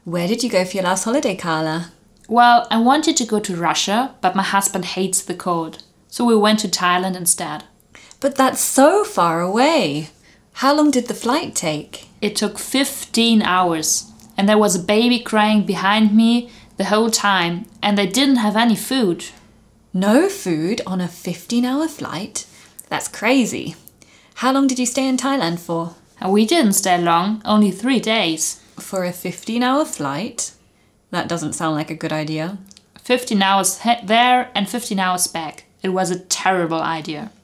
Where did you go for your last holiday, Carla? Well, I wanted to go to Russia, but my husband hates the cold. So we went to Thailand instead. But that's so far away. How long did the flight take? It took 15 hours. And there was a baby crying behind me the whole time. And they didn't have any food. No food on a 15-hour flight? That's crazy. How long did you stay in Thailand for? And we didn't stay long, only 3 days. For a 15-hour flight? That doesn't sound like a good idea. 15 hours there and 15 hours back. It was a terrible idea.